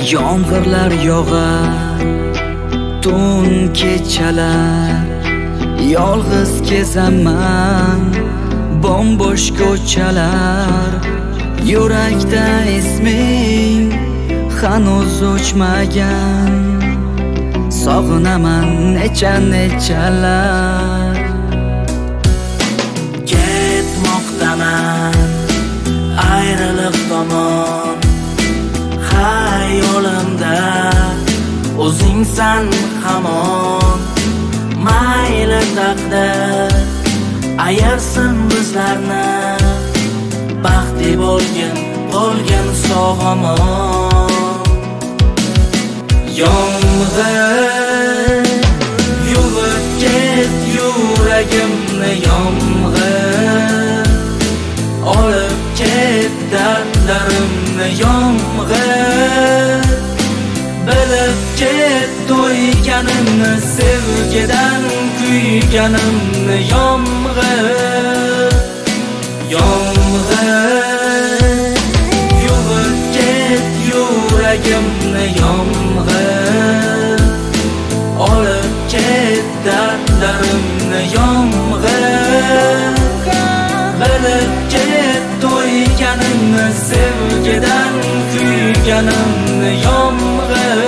Yomg'irlar yog'ar, tun kechalar, yolg'iz kezaman bombo'sh ko'chalar. Yurakda isming hanuz o'chmagan, sog'inaman nechalar. Ketmoqdaman ayriliq tomon, xayolimda o'zingsan hamon. Mayli taqdir ayirsin bizlarni, baxtli bo'lgin sog'-omon. Yomg'ir yuvib ket yuragimni, yomg'ir olib ket dardlarimni, yomg'ir bilib ket to'yganimni, sevgidan kuyganimni, yomg'ir yomg'ir yuvib ket yuragimni, yomg'ir olib ket dardlarimni, yomg'ir bilib ket to'yganimni, sevgidan kuyganimni, yomg'ir.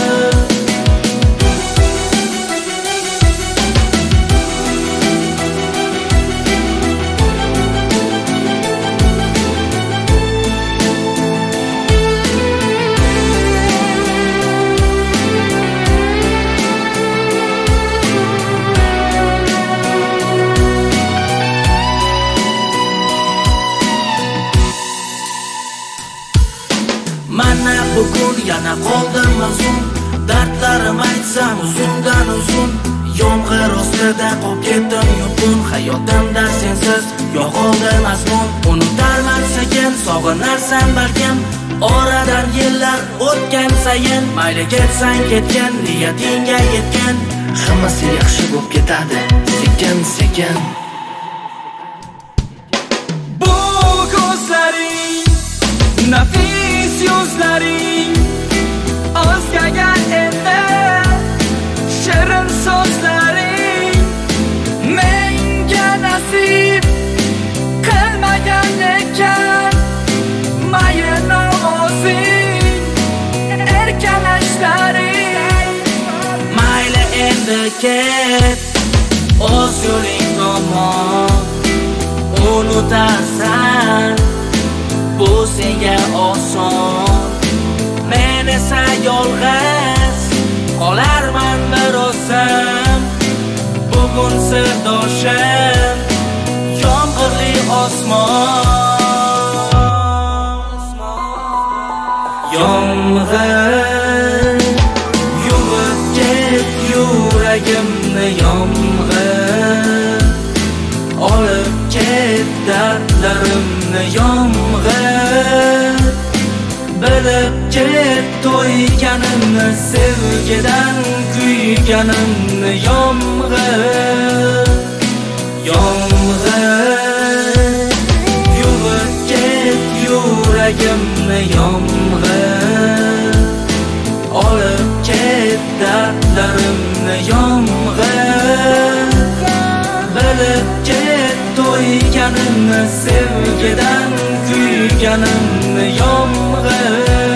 Mana bugun yana qoldim mazmun, dardlarim aytsam uzundan uzun. Yomg'ir ostida qolib ketdim yupun, hayotimda sensiz yo'qoldi mazmun. Unutarman sekin, sog'inarsan balkim, oradan yillar o'tgan sayin. Mayli ketsang ketgin, niyatingga yetgin, hammasi yaxshi bo'lib ketadi sekin sekin. Bu ko'zlaring nafis yuzlaring, o'zgagan endi shirin so'zlaring, menga nasib qilmagan ekan mayin ovozing, erkalashlaring. Mayli endi ket o'z yo'ling tomon, unutarsan bu senga oson. Men esa yolg'iz qolarman bir o'zim, bugun sirdoshim yomg'irli osmon. Yomg'ir yuvib ket yuragimni, yomg'ir olib ket dardlarimni, yomg'ir bilib ket to'yganimni, sevgidan kuyganimni, yomg'ir yomg'ir yuvib ket yuragimni, yomg'ir olib ket dardlarimni, yomg'ir bilib ket to'yganimni, sevgidan kuyganimni, yomg'ir.